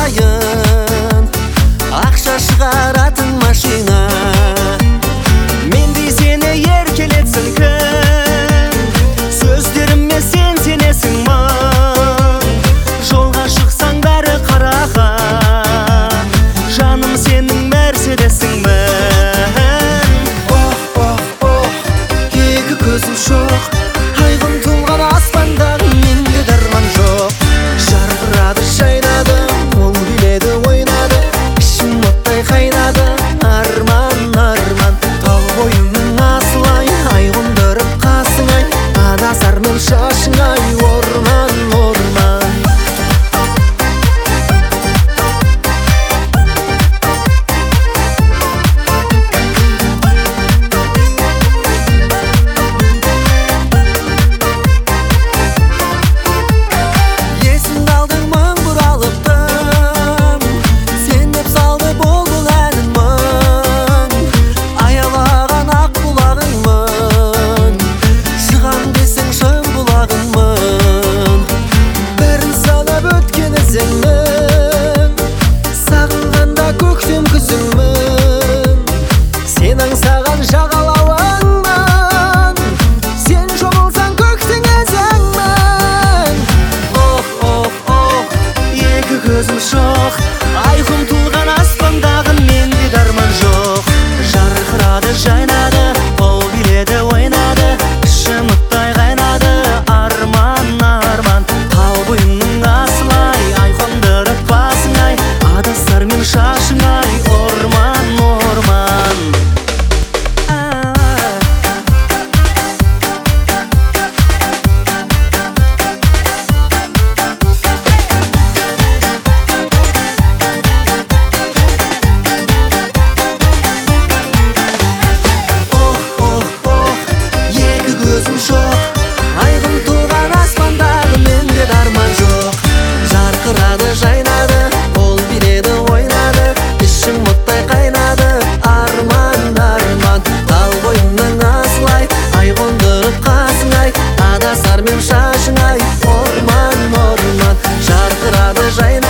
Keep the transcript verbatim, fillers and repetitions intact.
сайын ақша шығаратын машина. Мендей сені еркелетсін кім, сөздеріме сен сенесің мың. Жолға шықсаң бәрі қараған, жаным сенің мерседесіңмін. Ох, ох, ох, екі көзім шоқ, айқын тұлған аспандағы менде дарман жоқ. Жарқырады, жайнады, ол биледі, ойнады, ішім оттай қайнады. Арман, арман, тал бойымның асылай, ай қондырып қасыңай, адасар мен шашыңай, орман, орман. Есімді алдың мың бұралыптым, сен деп салды болды әнін мың. Аялаған ақ бұлағыңмын, шығам десең шын бұлағыңмын. Бәрін санап өткен ізіңмін, сағынғанда көктем күзіңмін. Сен аңсаған жағалауыңмын, сен жомылсаң көктің ізіңмін. Ох, ох, ох, екі көзім шоқ, айқын тұлған аспандағы менде дарман жоқ. Жарқырады, жайнады, ол биледі, ойнады, ішім оттай қайнады. Арман, арман, тал бойымның асылай, ай қондырып басыңай, адасар мен шашыңай, орман, орман. Ох, ох, ох, екі көзім шоқ, айқын туған аспандағы менде дарман жоқ. Жарқырады, жайнады, ол биледі, ойнады, ішім оттай қайнады. Арман, арман, тал бойымның асылай, ай қондырып қасыңай, адасар мен шашыңай, орман, орман. Жарқырады, жайнады,